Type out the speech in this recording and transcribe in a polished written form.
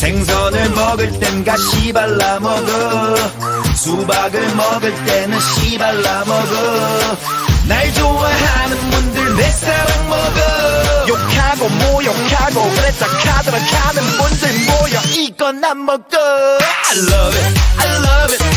생선을 먹을 땐 가시 발라 먹어 수박을 먹을 때는 씨 발라 먹어 날 좋아하는 분들 내 사랑 먹어 욕하고 모욕하고 그랬다 카드라 카는 분들 모여 이건 안 먹어 I love it I love it